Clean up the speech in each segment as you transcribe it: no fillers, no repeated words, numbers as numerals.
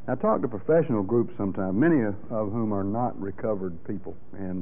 I talk to professional groups sometimes, many of whom are not recovered people, and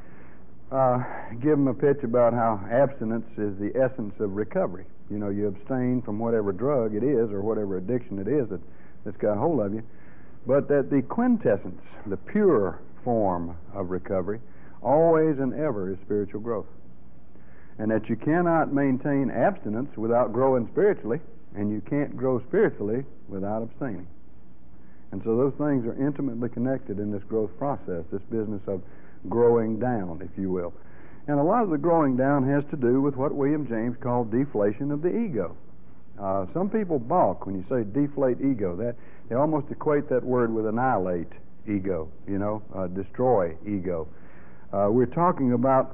give them a pitch about how abstinence is the essence of recovery. You know, you abstain from whatever drug it is or whatever addiction it is that's got a hold of you, but that the quintessence, the pure form of recovery, always and ever is spiritual growth. And that you cannot maintain abstinence without growing spiritually, and you can't grow spiritually without abstaining. And so those things are intimately connected in this growth process, this business of growing down, if you will. And a lot of the growing down has to do with what William James called deflation of the ego. Some people balk when you say deflate ego. That they almost equate that word with annihilate ego, destroy ego. We're talking about,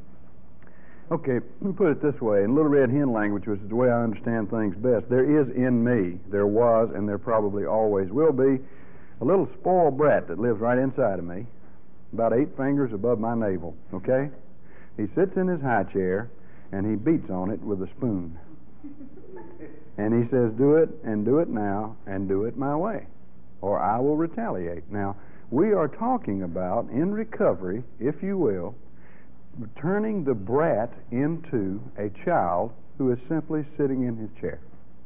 okay, let me put it this way, in Little Red Hen language, which is the way I understand things best, there is in me, there was, and there probably always will be, a little spoiled brat that lives right inside of me, about 8 fingers above my navel, okay? He sits in his high chair, and he beats on it with a spoon. And he says, do it, and do it now, and do it my way, or I will retaliate. Now, we are talking about, in recovery, if you will, turning the brat into a child who is simply sitting in his chair.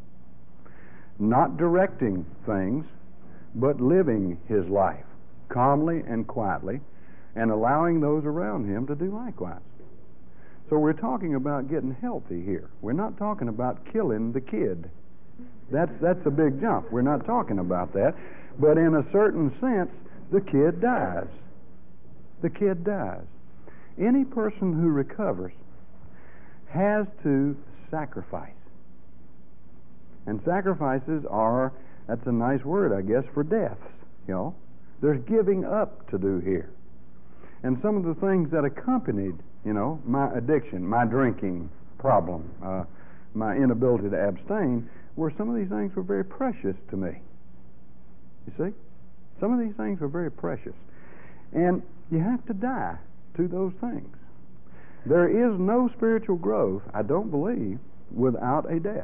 Not directing things, but living his life calmly and quietly, and allowing those around him to do likewise. So we're talking about getting healthy here. We're not talking about killing the kid. That's a big jump. We're not talking about that. But in a certain sense, the kid dies. The kid dies. Any person who recovers has to sacrifice. And sacrifices are, that's a nice word, I guess, for deaths, There's giving up to do here. And some of the things that accompanied, my addiction, my drinking problem, my inability to abstain, some of these things were very precious to me. You see? Some of these things were very precious. And you have to die to those things. There is no spiritual growth, I don't believe, without a death.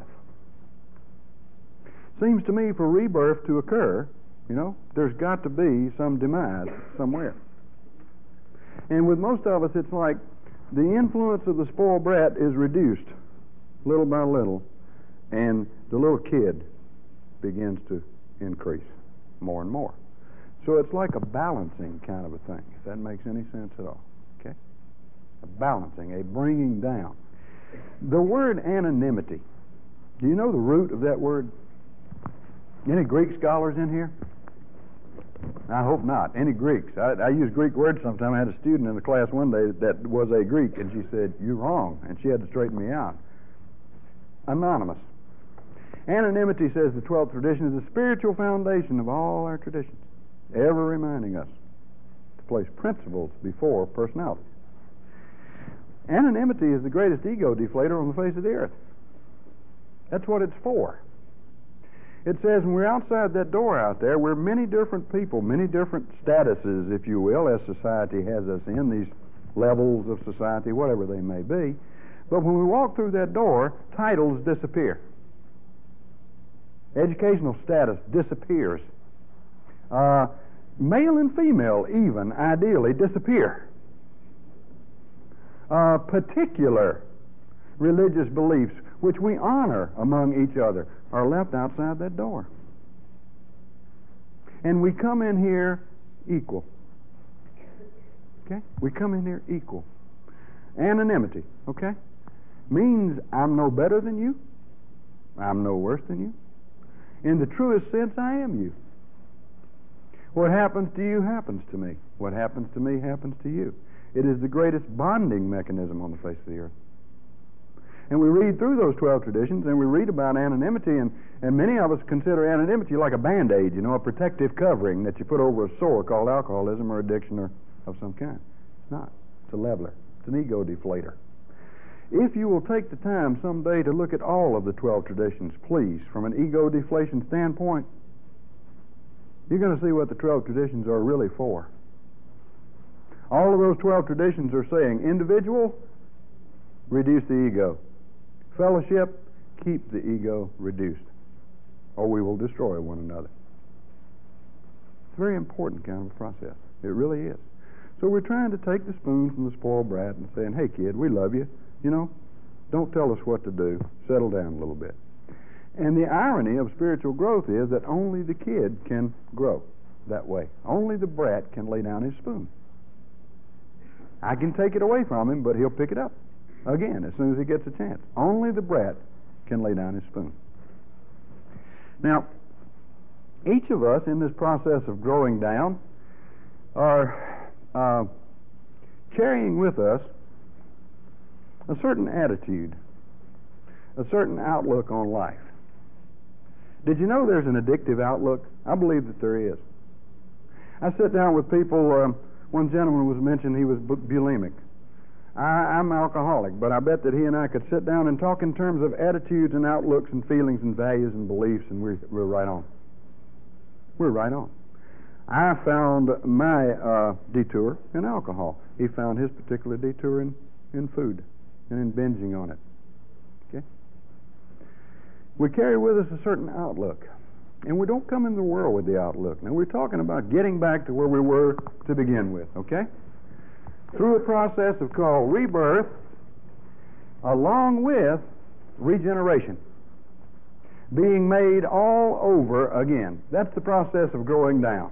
Seems to me for rebirth to occur, there's got to be some demise somewhere. And with most of us, it's like the influence of the spoiled brat is reduced little by little, and the little kid begins to increase more and more. So it's like a balancing kind of a thing, if that makes any sense at all. Okay? A balancing, a bringing down. The word anonymity, do you know the root of that word? Any Greek scholars in here? I hope not. Any Greeks? I use Greek words sometimes. I had a student in the class one day that was a Greek, and she said, "You're wrong," and she had to straighten me out. Anonymous. Anonymity, says the 12th tradition, is the spiritual foundation of all our traditions, ever reminding us to place principles before personalities. Anonymity is the greatest ego deflator on the face of the earth. That's what it's for. It says when we're outside that door out there, we're many different people, many different statuses, if you will, as society has us in, these levels of society, whatever they may be. But when we walk through that door, titles disappear. Educational status disappears. Male and female, even, ideally, disappear. Particular religious beliefs, which we honor among each other, are left outside that door. And we come in here equal. Okay? We come in here equal. Anonymity, okay? Means I'm no better than you. I'm no worse than you. In the truest sense, I am you. What happens to you happens to me. What happens to me happens to you. It is the greatest bonding mechanism on the face of the earth. And we read through those 12 traditions, and we read about anonymity, and many of us consider anonymity like a Band-Aid, a protective covering that you put over a sore called alcoholism or addiction or of some kind. It's not. It's a leveler. It's an ego deflator. If you will take the time someday to look at all of the 12 traditions, please, from an ego deflation standpoint, you're going to see what the 12 traditions are really for. All of those 12 traditions are saying, individual, reduce the ego. Fellowship, keep the ego reduced, or we will destroy one another. It's a very important kind of a process. It really is. So we're trying to take the spoon from the spoiled brat and saying, hey, kid, we love you. You know, don't tell us what to do. Settle down a little bit. And the irony of spiritual growth is that only the kid can grow that way. Only the brat can lay down his spoon. I can take it away from him, but he'll pick it up again as soon as he gets a chance. Only the brat can lay down his spoon. Now, each of us in this process of growing down are carrying with us a certain attitude, a certain outlook on life. Did you know there's an addictive outlook? I believe that there is. I sit down with people. One gentleman was mentioned he was bulimic. I'm alcoholic, but I bet that he and I could sit down and talk in terms of attitudes and outlooks and feelings and values and beliefs, and we're right on. We're right on. I found my detour in alcohol. He found his particular detour in food and in binging on it. Okay? We carry with us a certain outlook, and we don't come in the world with the outlook. Now, we're talking about getting back to where we were to begin with, okay? Through a process of called rebirth, along with regeneration. Being made all over again. That's the process of growing down.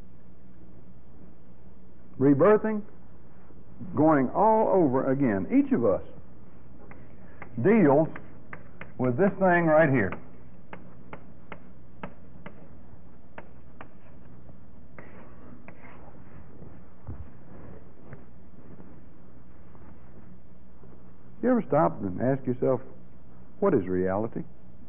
Rebirthing, going all over again. Each of us deals with this thing right here. You ever stop and ask yourself, what is reality?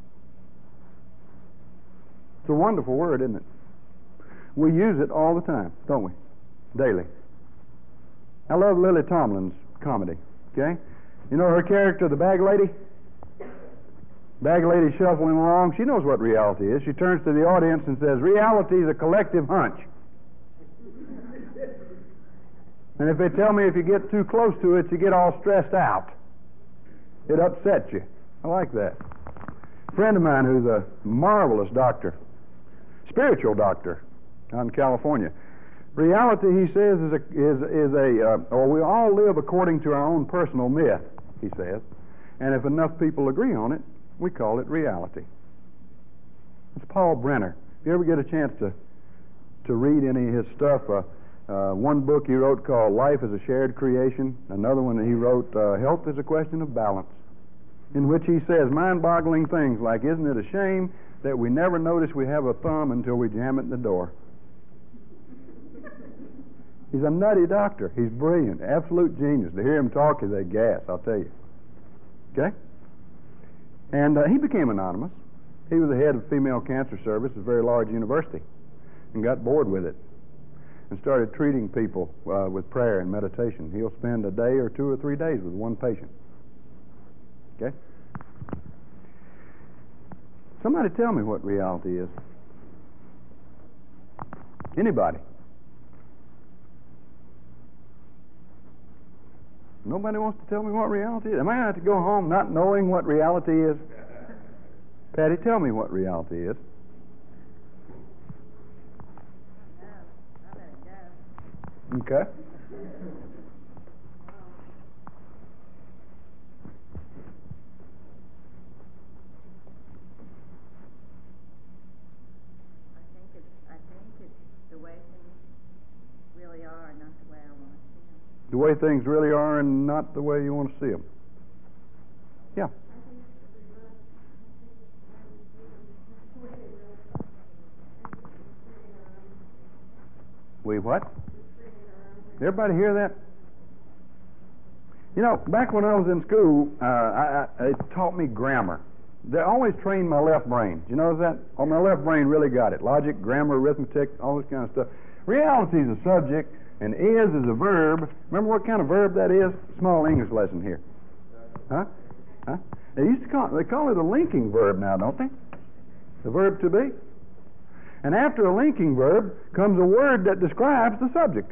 It's a wonderful word, isn't it? We use it all the time, don't we? Daily. I love Lily Tomlin's comedy, okay? You know her character, the bag lady? Bag lady shuffling along. She knows what reality is. She turns to the audience and says, reality is a collective hunch. And if they tell me if you get too close to it, you get all stressed out. It upsets you. I like that. A friend of mine who's a marvelous doctor, spiritual doctor out in California. Reality, he says, or we all live according to our own personal myth, he says. And if enough people agree on it, we call it reality. It's Paul Brenner. If you ever get a chance to read any of his stuff, one book he wrote called Life is a Shared Creation, another one that he wrote, Health is a Question of Balance, in which he says mind-boggling things like, isn't it a shame that we never notice we have a thumb until we jam it in the door? He's a nutty doctor. He's brilliant, absolute genius. To hear him talk is a gas, I'll tell you. Okay? And he became anonymous. He was the head of female cancer service at a very large university and got bored with it and started treating people with prayer and meditation. He'll spend a day or 2 or 3 days with one patient. Okay? Somebody tell me what reality is. Anybody? Nobody wants to tell me what reality is. Am I going to have to go home not knowing what reality is? Patty, tell me what reality is. Okay. The way things really are and not the way you want to see them. Yeah. We what? Everybody hear that? You know, back when I was in school, it taught me grammar. They always trained my left brain. Do you notice that? Oh, my left brain really got it. Logic, grammar, arithmetic, all this kind of stuff. Reality is a subject, and is a verb. Remember what kind of verb that is? Small English lesson here. Huh? They call it a linking verb now, don't they? The verb to be. And after a linking verb comes a word that describes the subject.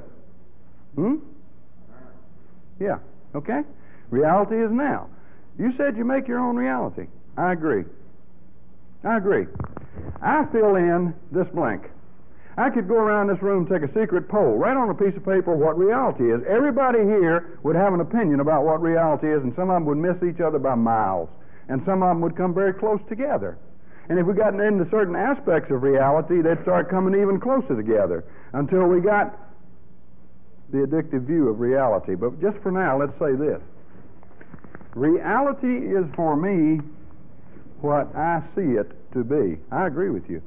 Yeah. Okay? Reality is now. You said you make your own reality. I agree. I fill in this blank. I could go around this room and take a secret poll, right on a piece of paper, what reality is. Everybody here would have an opinion about what reality is, and some of them would miss each other by miles, and some of them would come very close together. And if we got into certain aspects of reality, they'd start coming even closer together until we got the addictive view of reality. But just for now, let's say this. Reality is for me what I see it to be. I agree with you.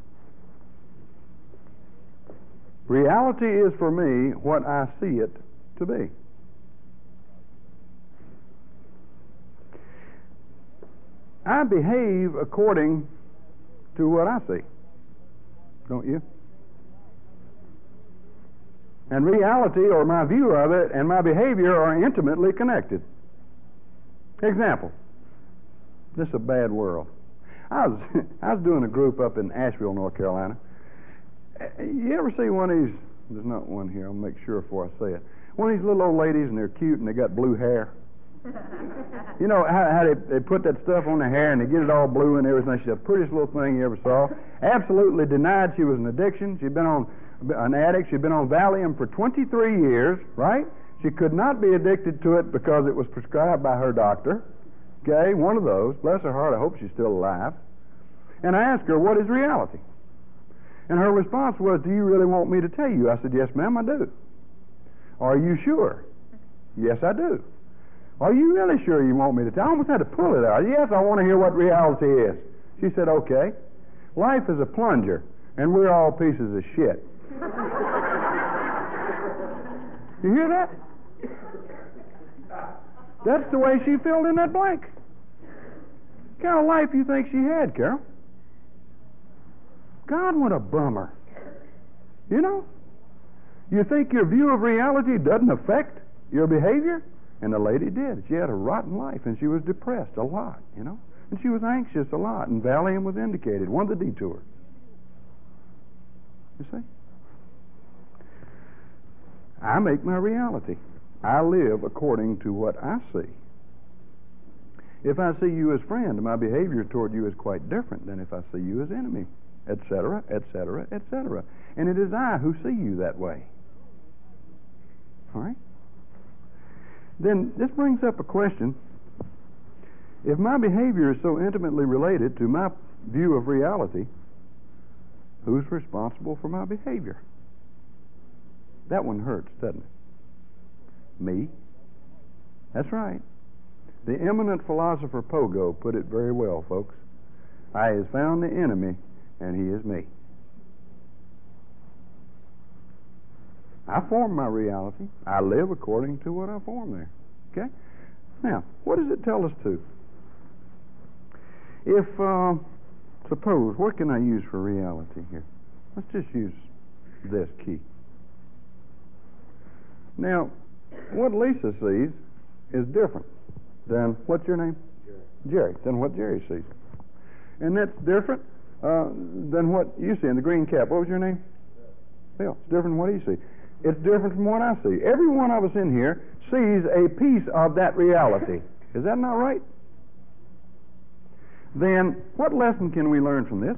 Reality is for me what I see it to be. I behave according to what I see. Don't you? And reality, or my view of it, and my behavior are intimately connected. Example. This is a bad world. I was doing a group up in Asheville, North Carolina. You ever see one of these? There's not one here. I'll make sure before I say it. One of these little old ladies, and they're cute, and they got blue hair. You know how they put that stuff on their hair and they get it all blue and everything. She's the prettiest little thing you ever saw. Absolutely denied she was an addiction. She'd been on an addict. She'd been on Valium for 23 years, right? She could not be addicted to it because it was prescribed by her doctor. Okay, one of those. Bless her heart, I hope she's still alive. And I asked her, what is reality? And her response was, do you really want me to tell you? I said, yes, ma'am, I do. Are you sure? Yes, I do. Are you really sure you want me to tell? I almost had to pull it out. Yes, I want to hear what reality is. She said, okay. Life is a plunger, and we're all pieces of shit. You hear that? That's the way she filled in that blank. What kind of life you think she had, Carol? God, what a bummer. You know? You think your view of reality doesn't affect your behavior? And the lady did. She had a rotten life, and she was depressed a lot, you know? And she was anxious a lot, and Valium was indicated, one of the detours. You see? I make my reality. I live according to what I see. If I see you as friend, my behavior toward you is quite different than if I see you as enemy, etc., etc., etc. And it is I who see you that way. All right? Then this brings up a question. If my behavior is so intimately related to my view of reality, who's responsible for my behavior? That one hurts, doesn't it? Me. That's right. The eminent philosopher Pogo put it very well, folks. I has found the enemy, and he is me. I form my reality. I live according to what I form there. Okay? Now, what does it tell us to? If, suppose, what can I use for reality here? Let's just use this key. Now, what Lisa sees is different than, what's your name? Jerry. Than what Jerry sees. And that's different than what you see in the green cap. What was your name? Bill. It's different than what you see. It's different from what I see. Every one of us in here sees a piece of that reality. Is that not right? Then, what lesson can we learn from this?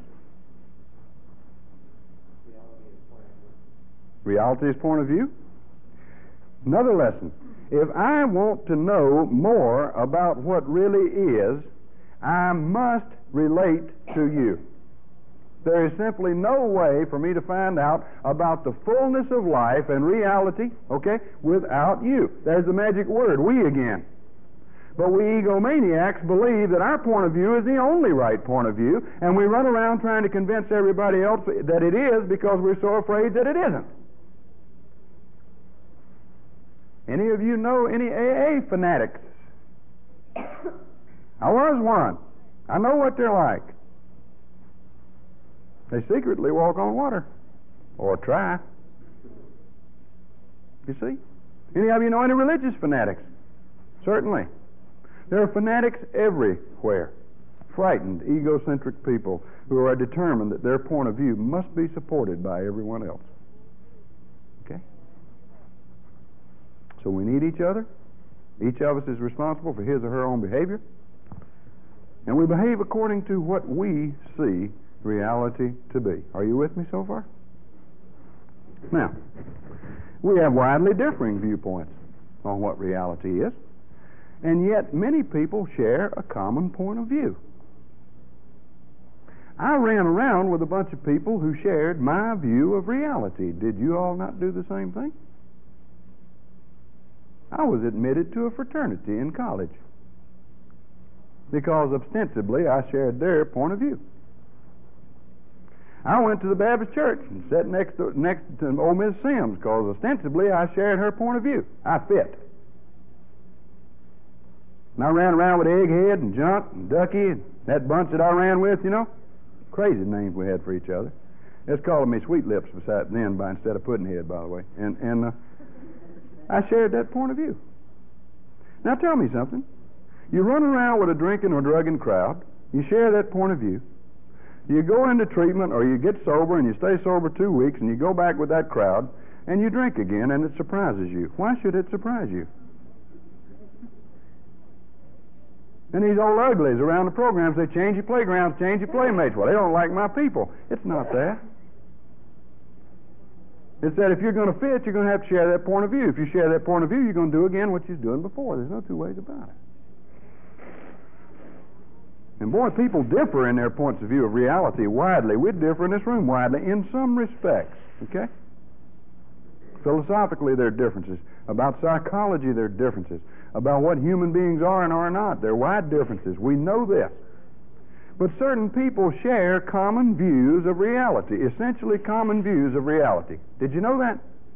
Reality is point of view. Another lesson. If I want to know more about what really is, I must relate to you. There is simply no way for me to find out about the fullness of life and reality, okay, without you. There's the magic word, we again. But we egomaniacs believe that our point of view is the only right point of view, and we run around trying to convince everybody else that it is because we're so afraid that it isn't. Any of you know any AA fanatics? I was one. I know what they're like. They secretly walk on water. Or try. You see? Any of you know any religious fanatics? Certainly. There are fanatics everywhere. Frightened, egocentric people who are determined that their point of view must be supported by everyone else. Okay? So we need each other. Each of us is responsible for his or her own behavior. And we behave according to what we see reality to be. Are you with me so far? Now, we have widely differing viewpoints on what reality is, and yet many people share a common point of view. I ran around with a bunch of people who shared my view of reality. Did you all not do the same thing? I was admitted to a fraternity in college because ostensibly I shared their point of view. I went to the Baptist church and sat next to old Miss Sims because ostensibly I shared her point of view. I fit. And I ran around with Egghead and Junk and Ducky and that bunch that I ran with, you know. Crazy names we had for each other. It's calling me Sweet Lips beside then instead of Puddinhead, by the way. And I shared that point of view. Now tell me something. You run around with a drinking or drugging crowd. You share that point of view. You go into treatment or you get sober and you stay sober 2 weeks and you go back with that crowd and you drink again and it surprises you. Why should it surprise you? And these old uglies around the programs, they change your playgrounds, change your playmates. Well, they don't like my people. It's not that. It's that if you're going to fit, you're going to have to share that point of view. If you share that point of view, you're going to do again what you was doing before. There's no two ways about it. And boy, people differ in their points of view of reality widely. We differ in this room widely in some respects, okay? Philosophically, there are differences. About psychology, there are differences. About what human beings are and are not, there are wide differences. We know this. But certain people share common views of reality, essentially common views of reality. Did you know that?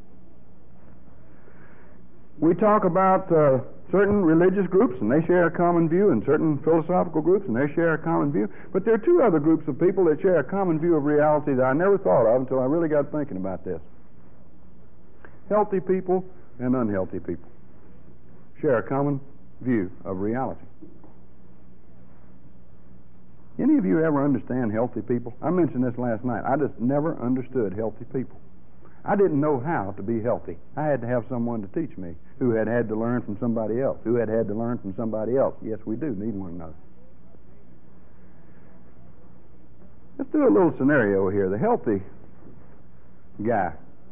We talk about certain religious groups, and they share a common view, and certain philosophical groups, and they share a common view. But there are two other groups of people that share a common view of reality that I never thought of until I really got thinking about this. Healthy people and unhealthy people share a common view of reality. Any of you ever understand healthy people? I mentioned this last night. I just never understood healthy people. I didn't know how to be healthy. I had to have someone to teach me who had to learn from somebody else, who had to learn from somebody else. Yes, we do need one another. Let's do a little scenario here. The healthy guy.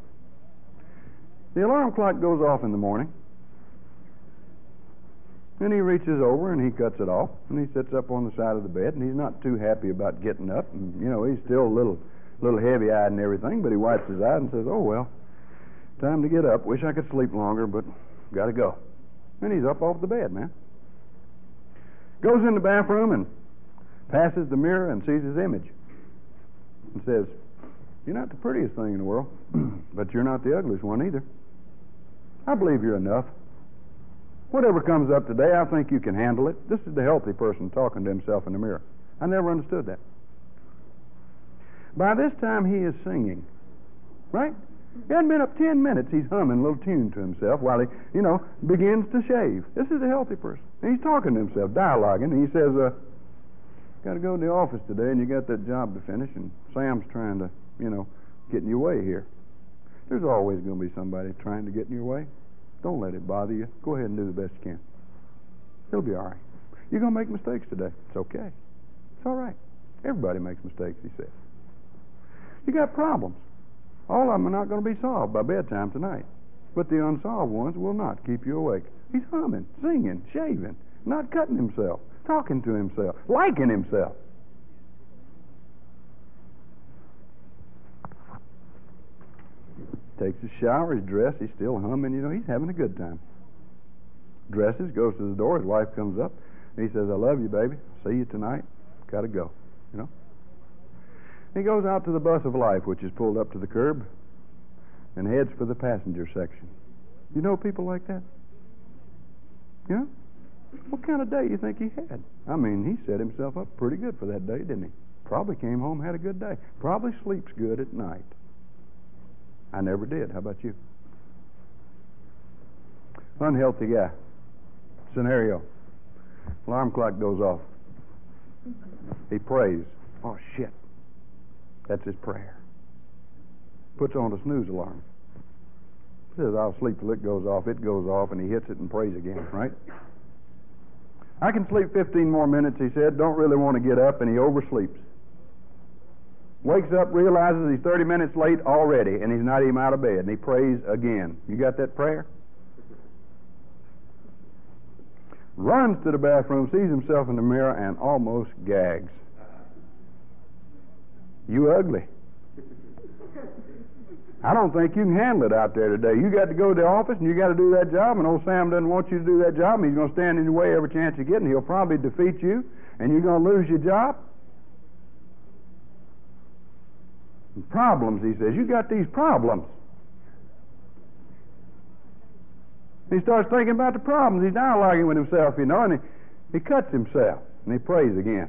The alarm clock goes off in the morning, and he reaches over and he cuts it off, and he sits up on the side of the bed, and he's not too happy about getting up, and he's still a little heavy-eyed and everything, but he wipes his eye and says, oh well, time to get up. Wish I could sleep longer, but got to go. And he's up off the bed, man. Goes in the bathroom and passes the mirror and sees his image and says, you're not the prettiest thing in the world, but you're not the ugliest one either. I believe you're enough. Whatever comes up today, I think you can handle it. This is the healthy person talking to himself in the mirror. I never understood that. By this time, he is singing, right? He hadn't been up 10 minutes. He's humming a little tune to himself while he, begins to shave. This is a healthy person. And he's talking to himself, dialoguing, and he says, got to go to the office today, and you got that job to finish, and Sam's trying to, get in your way here. There's always going to be somebody trying to get in your way. Don't let it bother you. Go ahead and do the best you can. It'll be all right. You're going to make mistakes today. It's okay. It's all right. Everybody makes mistakes, he says. You got problems. All of them are not going to be solved by bedtime tonight. But the unsolved ones will not keep you awake. He's humming, singing, shaving, not cutting himself, talking to himself, liking himself. Takes his shower, he's dressed, he's still humming, he's having a good time. Dresses, goes to the door, his wife comes up, and he says, I love you, baby. See you tonight. Got to go, He goes out to the bus of life, which is pulled up to the curb, and heads for the passenger section. You know people like that? Yeah? What kind of day do you think he had? I mean, he set himself up pretty good for that day, didn't he? Probably came home, had a good day. Probably sleeps good at night. I never did. How about you? Unhealthy guy. Scenario. Alarm clock goes off. He prays. Oh, shit. That's his prayer. Puts on the snooze alarm. Says, I'll sleep till it goes off. It goes off, and he hits it and prays again, right? I can sleep 15 more minutes, he said. Don't really want to get up, and he oversleeps. Wakes up, realizes he's 30 minutes late already, and he's not even out of bed, and he prays again. You got that prayer? Runs to the bathroom, sees himself in the mirror, and almost gags. You ugly. I don't think you can handle it out there today. You got to go to the office, and you got to do that job, and old Sam doesn't want you to do that job, and he's going to stand in your way every chance you get, and he'll probably defeat you, and you're going to lose your job. Problems, he says. You got these problems. He starts thinking about the problems. He's dialoguing with himself, you know, and he cuts himself, and he prays again.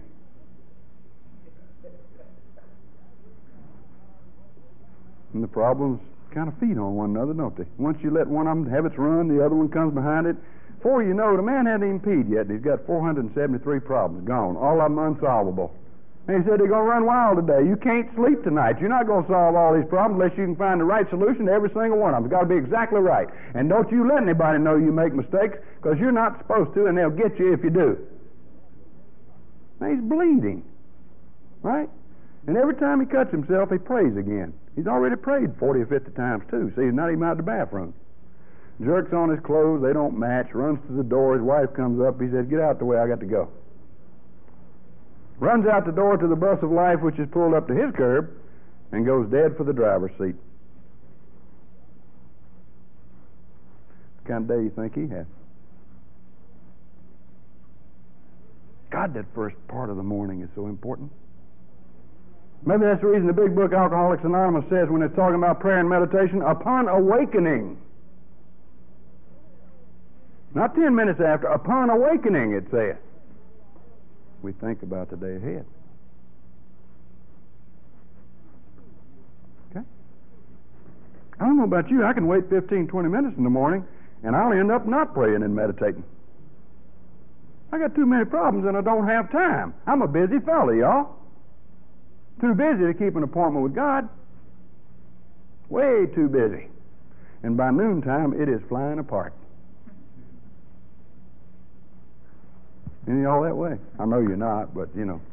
And the problems kind of feed on one another, don't they? Once you let one of them have its run, the other one comes behind it. Before you know it, the man hasn't even peed yet, and he's got 473 problems gone, all of them unsolvable. And he said they're going to run wild today. You can't sleep tonight. You're not going to solve all these problems unless you can find the right solution to every single one of them. It's got to be exactly right. And don't you let anybody know you make mistakes, because you're not supposed to, and they'll get you if you do. Now he's bleeding, right? And every time he cuts himself, he prays again. He's already prayed 40 or 50 times, too. See, he's not even out of the bathroom. Jerks on his clothes. They don't match. Runs to the door. His wife comes up. He says, "Get out the way. I got to go." Runs out the door to the bus of life, which is pulled up to his curb, and goes dead for the driver's seat. What kind of day you think he had? God, that first part of the morning is so important. Maybe that's the reason the big book Alcoholics Anonymous says, when it's talking about prayer and meditation, upon awakening. Not 10 minutes after, upon awakening, it says. We think about the day ahead. Okay? I don't know about you, I can wait 15, 20 minutes in the morning, and I'll end up not praying and meditating. I got too many problems, and I don't have time. I'm a busy fella, y'all. Too busy to keep an appointment with God. Way too busy. And by noontime, it is flying apart. Any of y'all that way? I know you're not, but you know.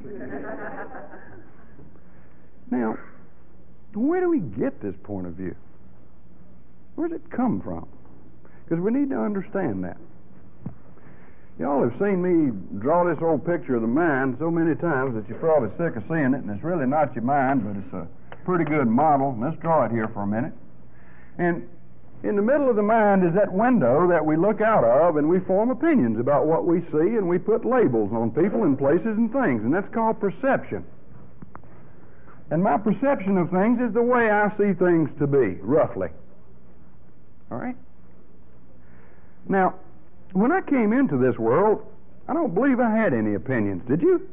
Now, where do we get this point of view? Where does it come from? Because we need to understand that. Y'all have seen me draw this old picture of the mind so many times that you're probably sick of seeing it, and it's really not your mind, but it's a pretty good model. Let's draw it here for a minute. And in the middle of the mind is that window that we look out of, and we form opinions about what we see, and we put labels on people and places and things, and that's called perception. And my perception of things is the way I see things to be, roughly. All right? Now, when I came into this world, I don't believe I had any opinions. Did you?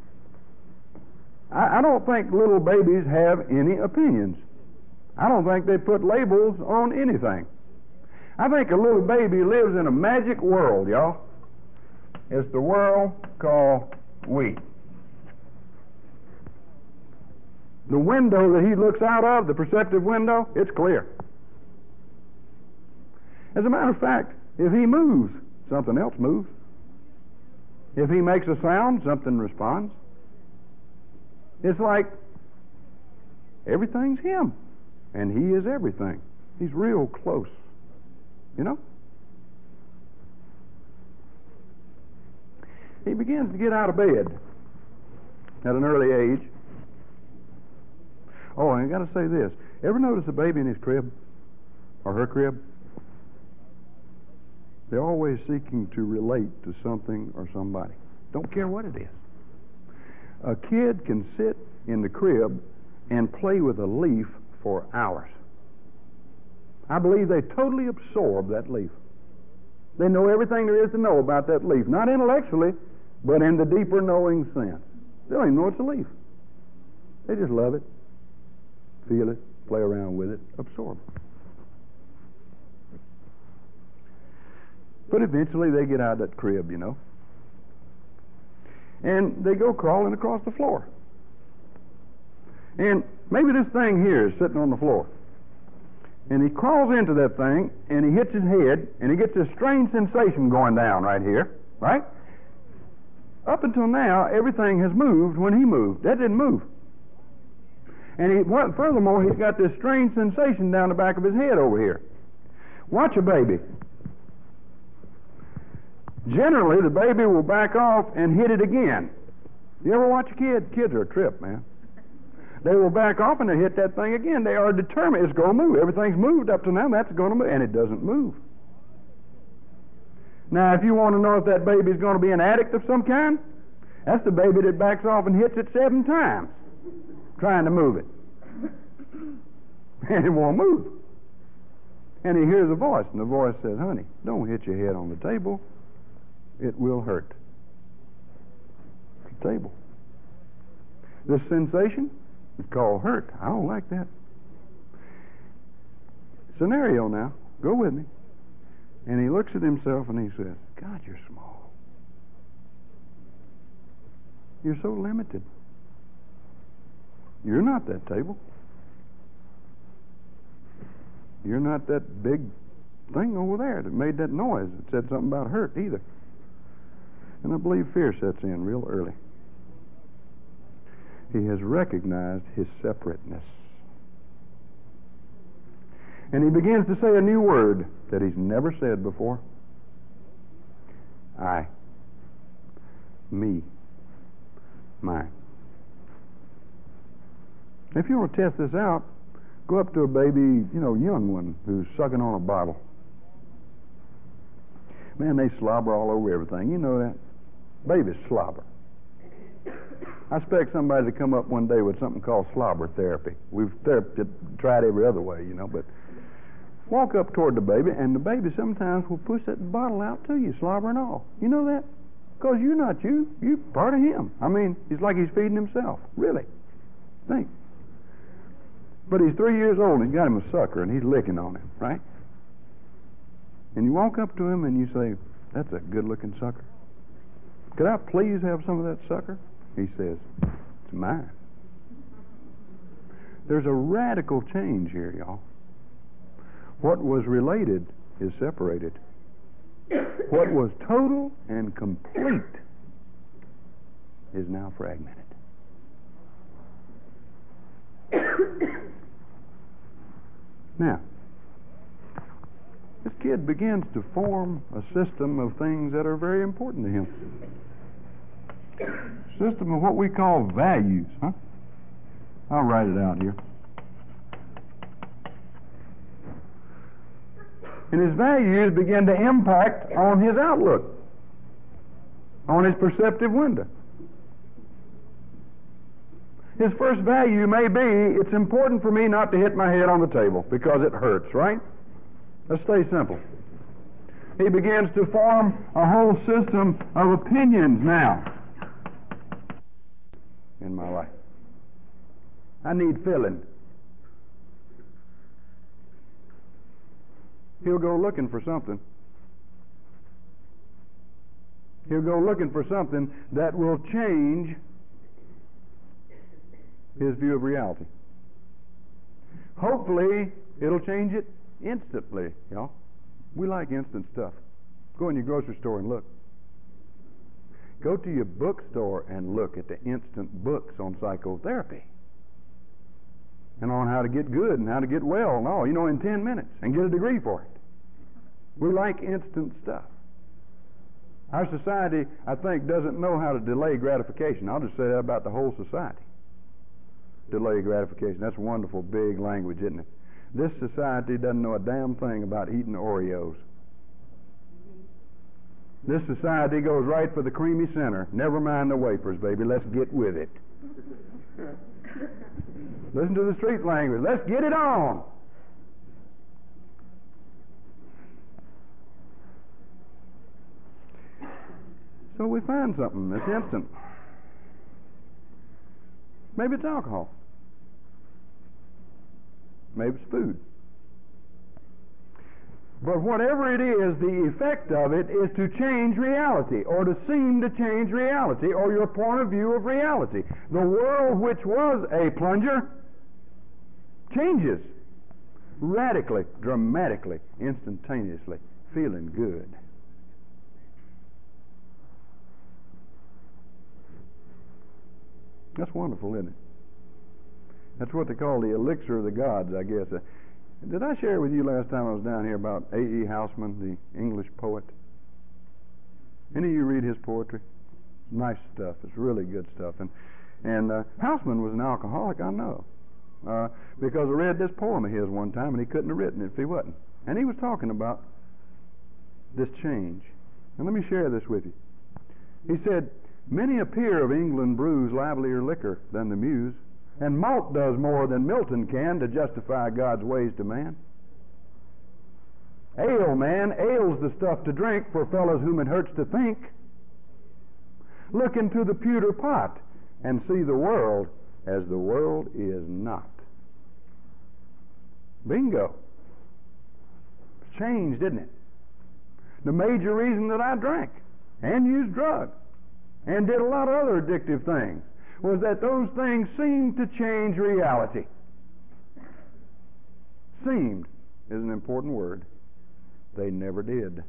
I don't think little babies have any opinions. I don't think they put labels on anything. I think a little baby lives in a magic world, y'all. It's the world called we. The window that he looks out of, the perceptive window, it's clear. As a matter of fact, if he moves, something else moves. If he makes a sound, something responds. It's like everything's him, and he is everything. He's real close, you know? He begins to get out of bed at an early age. Oh, I got to say this. Ever notice a baby in his crib or her crib? They're always seeking to relate to something or somebody. Don't care what it is. A kid can sit in the crib and play with a leaf for hours. I believe they totally absorb that leaf. They know everything there is to know about that leaf. Not intellectually, but in the deeper knowing sense. They don't even know it's a leaf. They just love it, feel it, play around with it, absorb it. But eventually they get out of that crib, you know. And they go crawling across the floor. And maybe this thing here is sitting on the floor. And he crawls into that thing, and he hits his head, and he gets this strange sensation going down right here, right? Up until now, everything has moved when he moved. That didn't move. And furthermore, he's got this strange sensation down the back of his head over here. Watch a baby. Generally, the baby will back off and hit it again. You ever watch a kid? Kids are a trip, man. They will back off and they hit that thing again. They are determined it's going to move. Everything's moved up to now, that's going to move, and it doesn't move. Now, if you want to know if that baby is going to be an addict of some kind, that's the baby that backs off and hits it 7 times trying to move it. And it won't move. And he hears a voice, and the voice says, honey, don't hit your head on the table. It will hurt. The table. This sensation is called hurt. I don't like that. Scenario now. Go with me. And he looks at himself and he says, God, you're small. You're so limited. You're not that table. You're not that big thing over there that made that noise that said something about hurt either. And I believe fear sets in real early. He has recognized his separateness. And he begins to say a new word that he's never said before. I. Me. Mine. If you want to test this out, go up to a baby, young one who's sucking on a bottle. Man, they slobber all over everything. You know that? Babies slobber. I expect somebody to come up one day with something called slobber therapy. We've tried every other way, but walk up toward the baby, and the baby sometimes will push that bottle out to you, slobber and all. You know that? Because you're not you. You're part of him. I mean, it's like he's feeding himself. Really. Think. But he's 3 years old, and he's got him a sucker, and he's licking on him, right? And you walk up to him, and you say, that's a good-looking sucker. Could I please have some of that sucker? He says, it's mine. There's a radical change here, y'all. What was related is separated. What was total and complete is now fragmented. Now, this kid begins to form a system of things that are very important to him. System of what we call values, huh? I'll write it out here. And his values begin to impact on his outlook, on his perceptive window. His first value may be, it's important for me not to hit my head on the table because it hurts, right? Let's stay simple. He begins to form a whole system of opinions now in my life. I need filling. He'll go looking for something. He'll go looking for something that will change his view of reality. Hopefully, it'll change it instantly, y'all. We like instant stuff. Go in your grocery store and look. Go to your bookstore and look at the instant books on psychotherapy and on how to get good and how to get well and all, in 10 minutes and get a degree for it. We like instant stuff. Our society, I think, doesn't know how to delay gratification. I'll just say that about the whole society. Delay gratification. That's wonderful, big language, isn't it? This society doesn't know a damn thing about eating Oreos. This society goes right for the creamy center. Never mind the wafers, baby. Let's get with it. Listen to the street language. Let's get it on. So we find something that's instant. Maybe it's alcohol. Maybe it's food. But whatever it is, the effect of it is to change reality, or to seem to change reality, or your point of view of reality. The world which was a plunger changes radically, dramatically, instantaneously, feeling good. That's wonderful, isn't it? That's what they call the elixir of the gods, I guess. Did I share with you last time I was down here about A.E. Housman, the English poet? Any of you read his poetry? Nice stuff. It's really good stuff. And Housman was an alcoholic, I know, because I read this poem of his one time, and he couldn't have written it if he wasn't. And he was talking about this change. And let me share this with you. He said, "Many a peer of England brews livelier liquor than the Muse, and malt does more than Milton can to justify God's ways to man. Ale, man, ale's the stuff to drink for fellows whom it hurts to think. Look into the pewter pot and see the world as the world is not." Bingo. It's changed, isn't it? The major reason that I drank and used drugs and did a lot of other addictive things was that those things seemed to change reality. Seemed is an important word. They never did.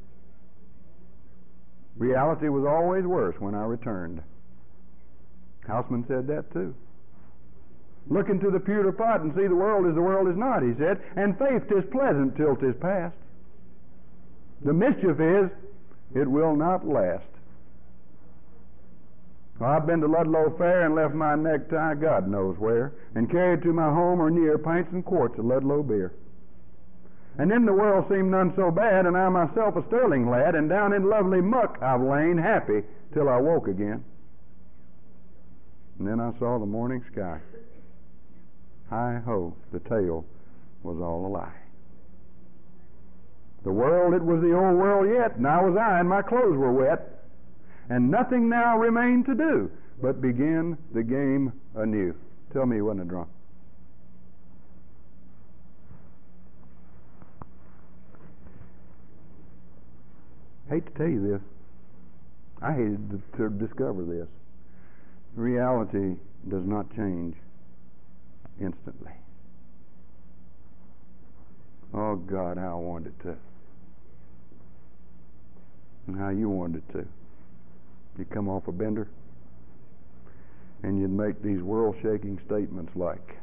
Reality was always worse when I returned. Housman said that too. Look into the pewter pot and see the world as the world is not, he said, and faith 'tis pleasant till 'tis past. The mischief is, it will not last. Well, I've been to Ludlow Fair and left my necktie God knows where, and carried to my home or near pints and quarts of Ludlow beer. And then the world seemed none so bad, and I myself a sterling lad, and down in lovely muck I've lain happy till I woke again. And then I saw the morning sky. Hi-ho, the tale was all a lie. The world, it was the old world yet, and I was I, and my clothes were wet. And nothing now remained to do but begin the game anew. Tell me he wasn't a drunk. Hate to tell you this. I hated to discover this. Reality does not change instantly. Oh God, how I wanted it to. And how you wanted it to. You come off a bender and you'd make these world-shaking statements like,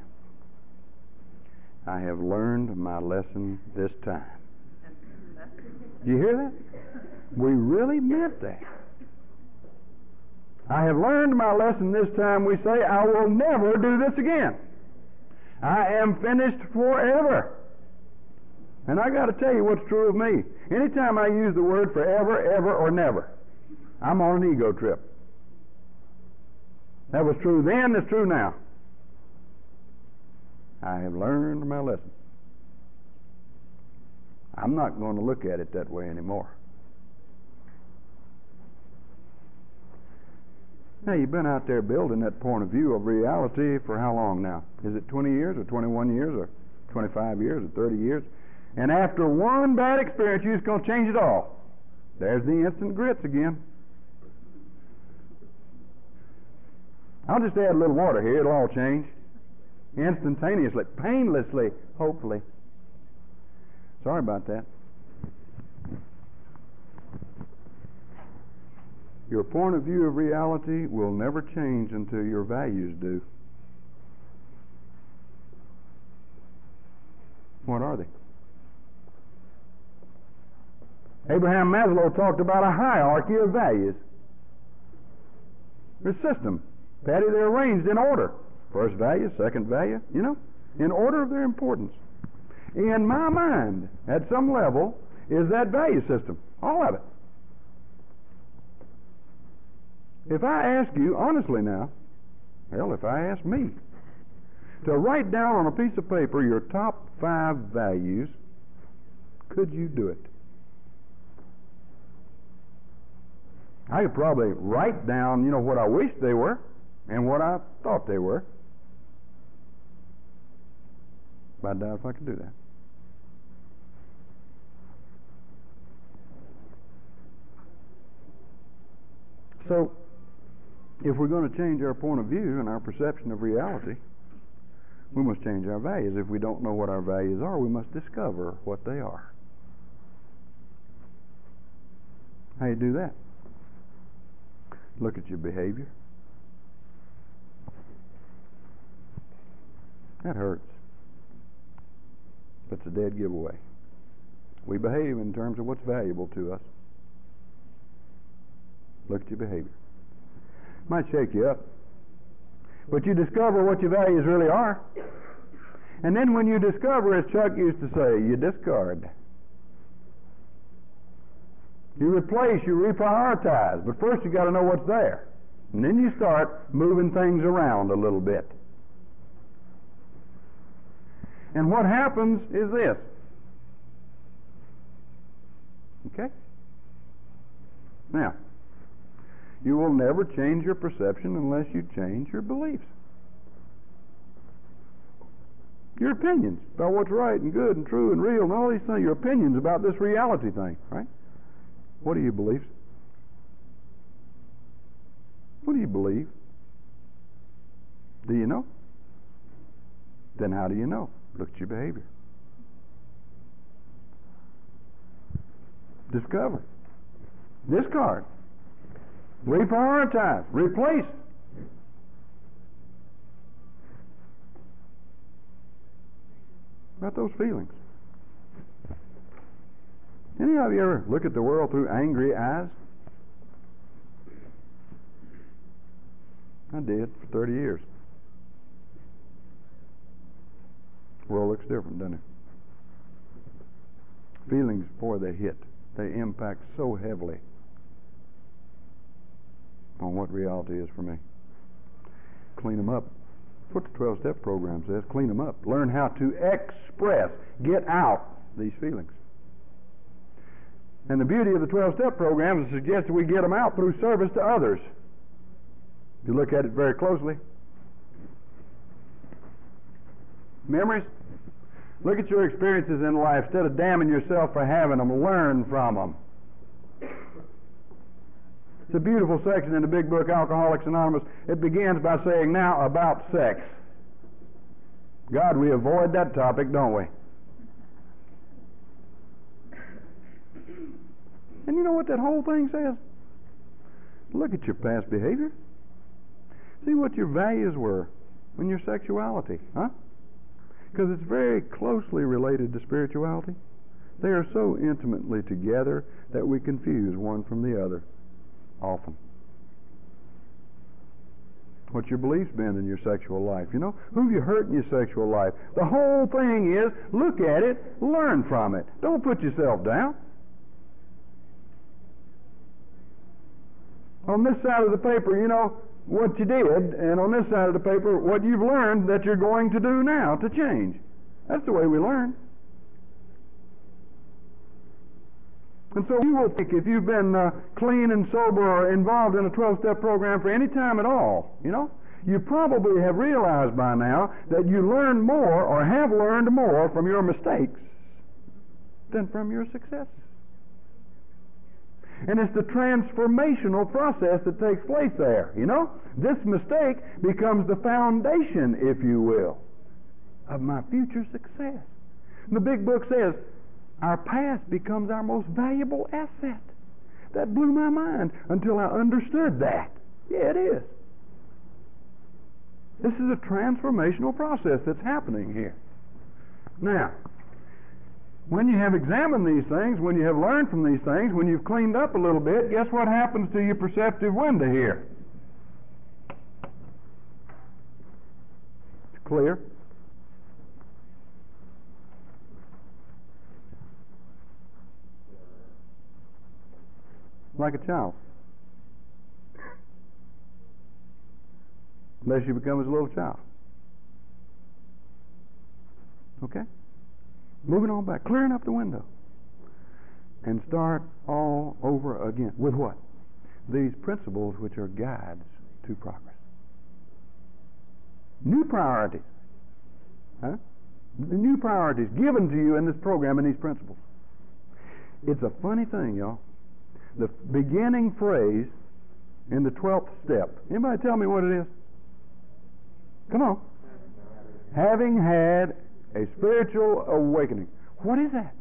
"I have learned my lesson this time." Do you hear that? We really meant that. I have learned my lesson this time, we say. I will never do this again. I am finished forever. And I got to tell you what's true of me. Anytime I use the word forever, ever, or never, I'm on an ego trip. That was true then, it's true now. I have learned my lesson. I'm not going to look at it that way anymore. Now, you've been out there building that point of view of reality for how long now? Is it 20 years or 21 years or 25 years or 30 years? And after one bad experience, you're just going to change it all. There's the instant grits again. I'll just add a little water here. It'll all change. Instantaneously, painlessly, hopefully. Sorry about that. Your point of view of reality will never change until your values do. What are they? Abraham Maslow talked about a hierarchy of values. There's a system. Patty, they're arranged in order. First value, second value, in order of their importance. In my mind, at some level, is that value system. All of it. If I ask you, honestly now, if I ask me, to write down on a piece of paper your top 5 values, could you do it? I could probably write down, what I wish they were and what I thought they were. But I doubt if I could do that. So, if we're going to change our point of view and our perception of reality, we must change our values. If we don't know what our values are, we must discover what they are. How do you do that? Look at your behavior. That hurts. But it's a dead giveaway. We behave in terms of what's valuable to us. Look at your behavior. Might shake you up. But you discover what your values really are. And then when you discover, as Chuck used to say, you discard. You replace, you reprioritize. But first you got to know what's there. And then you start moving things around a little bit. And what happens is this. Okay? Now, you will never change your perception unless you change your beliefs. Your opinions about what's right and good and true and real and all these things, your opinions about this reality thing, right? What are your beliefs? What do you believe? Do you know? Then how do you know? Look at your behavior. Discover. Discard. Reprioritize. Replace. About those feelings. Any of you ever look at the world through angry eyes? I did for 30 years. The world looks different, doesn't it? Feelings, boy, they hit. They impact so heavily on what reality is for me. Clean them up. That's what the 12-step program says. Clean them up. Learn how to express, get out these feelings. And the beauty of the 12-step program is to suggest that we get them out through service to others. If you look at it very closely. Memories. Look at your experiences in life. Instead of damning yourself for having them, learn from them. It's a beautiful section in the big book, Alcoholics Anonymous. It begins by saying, now about sex. God, we avoid that topic, don't we? And you know what that whole thing says? Look at your past behavior. See what your values were in your sexuality, huh? Because it's very closely related to spirituality. They are so intimately together that we confuse one from the other often. What's your beliefs been in your sexual life? You know, who have you hurt in your sexual life? The whole thing is, look at it, learn from it. Don't put yourself down. On this side of the paper, you know, what you did, and on this side of the paper, what you've learned that you're going to do now to change. That's the way we learn. And so you will think if you've been clean and sober or involved in a 12-step program for any time at all, you know, you probably have realized by now that you learn more or have learned more from your mistakes than from your successes. And it's the transformational process that takes place there, you know. This mistake becomes the foundation, if you will, of my future success. And the big book says, our past becomes our most valuable asset. That blew my mind until I understood that. Yeah, it is. This is a transformational process that's happening here. Now, when you have examined these things, when you have learned from these things, when you've cleaned up a little bit, guess what happens to your perceptive window here? It's clear. Like a child. Unless you become as a little child. Okay? Moving on back, clearing up the window. And start all over again. With what? These principles which are guides to progress. New priorities. Huh? The new priorities given to you in this program and these principles. It's a funny thing, y'all. The beginning phrase in the 12th step. Anybody tell me what it is? Come on. Having had a spiritual awakening. What is that?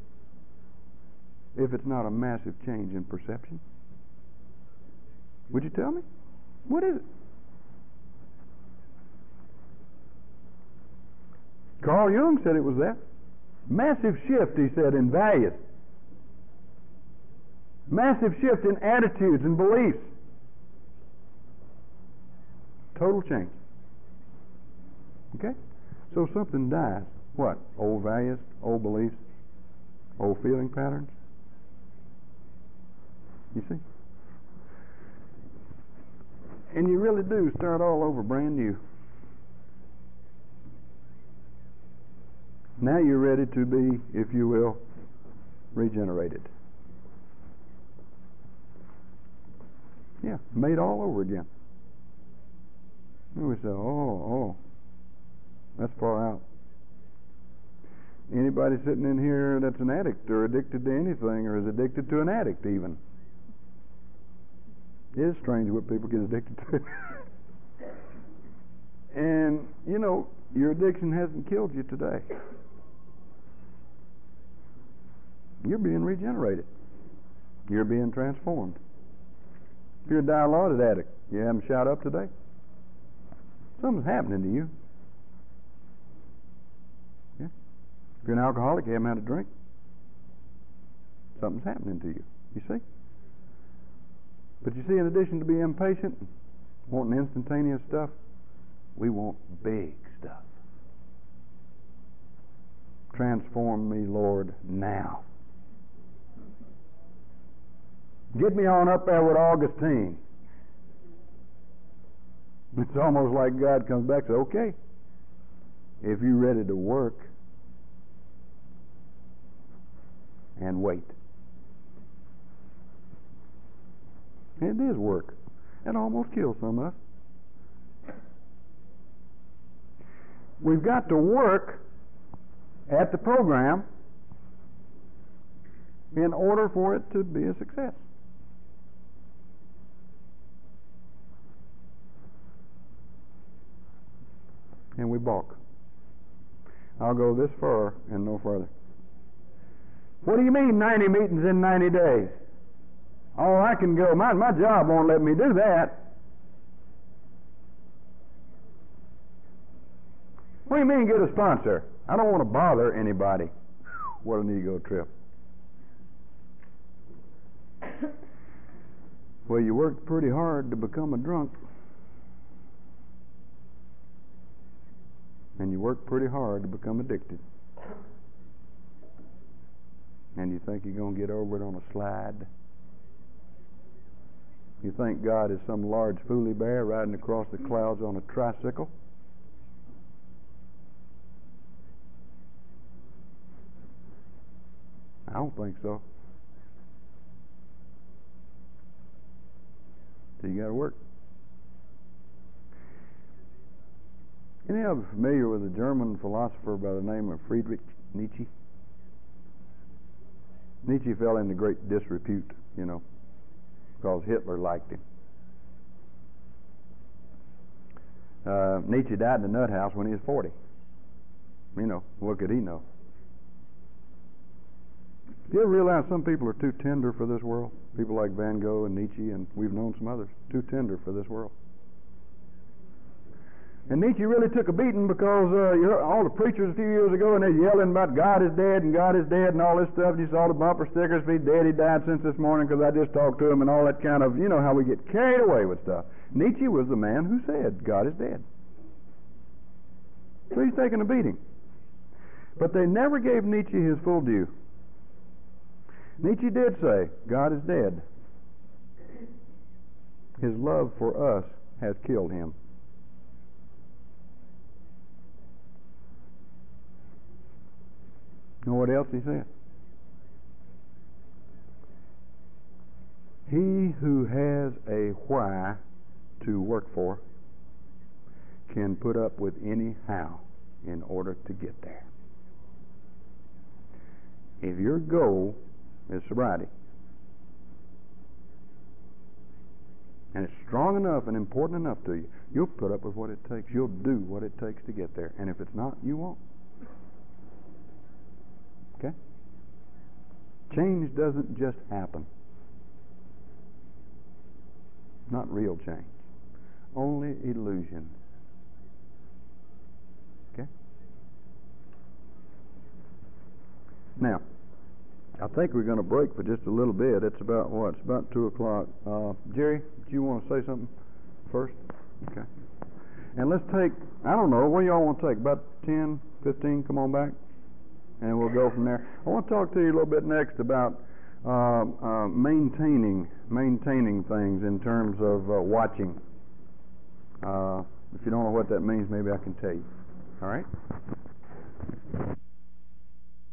If it's not a massive change in perception. Would you tell me? What is it? Carl Jung said it was that. Massive shift, he said, in values. Massive shift in attitudes and beliefs. Total change. Okay? So something dies. What? Old values, old beliefs, old feeling patterns. You see? And you really do start all over brand new. Now you're ready to be, if you will, regenerated. Yeah, made all over again. And we say, oh, that's far out. Anybody sitting in here that's an addict or addicted to anything or is addicted to an addict even? It is strange what people get addicted to. And, you know, your addiction hasn't killed you today. You're being regenerated. You're being transformed. If you're a dilaudid addict, you haven't shot up today? Something's happening to you. Yeah. If you're an alcoholic, you haven't had a drink. Something's happening to you. You see? But you see, in addition to being impatient, wanting instantaneous stuff, we want big stuff. Transform me, Lord, now. Get me on up there with Augustine. It's almost like God comes back and says, okay, if you're ready to work, and wait. It is work. It almost kills some of us. We've got to work at the program in order for it to be a success. And we balk. I'll go this far and no further. What do you mean 90 meetings in 90 days? Oh, I can go. My job won't let me do that. What do you mean get a sponsor? I don't want to bother anybody. What an ego trip. Well, you worked pretty hard to become a drunk. And you work pretty hard to become addicted. And you think you're going to get over it on a slide. You think God is some large foolie bear riding across the clouds on a tricycle? I don't think so. So you got to work. Any of you familiar with a German philosopher by the name of Friedrich Nietzsche? Nietzsche fell into great disrepute, you know, because Hitler liked him. Nietzsche died in the nut house when he was 40. You know, what could he know? Do you ever realize some people are too tender for this world? People like Van Gogh and Nietzsche, and we've known some others, too tender for this world. And Nietzsche really took a beating because you heard all the preachers a few years ago, and they're yelling about God is dead and God is dead and all this stuff. And you saw the bumper stickers, if he's dead, he died since this morning because I just talked to him and all that kind of, you know how we get carried away with stuff. Nietzsche was the man who said God is dead. So he's taking a beating. But they never gave Nietzsche his full due. Nietzsche did say, God is dead. His love for us has killed him. You know what else he said? He who has a why to work for can put up with any how in order to get there. If your goal is sobriety, and it's strong enough and important enough to you, you'll put up with what it takes. You'll do what it takes to get there. And if it's not, you won't. Okay? Change doesn't just happen. Not real change. Only illusions. Okay? Now, I think we're going to break for just a little bit. It's about what? It's about 2 o'clock. Jerry, do you want to say something first? Okay. And let's take, I don't know, what do y'all want to take? About 10, 15? Come on back. And we'll go from there. I want to talk to you a little bit next about maintaining things in terms of watching. If you don't know what that means, maybe I can tell you. All right?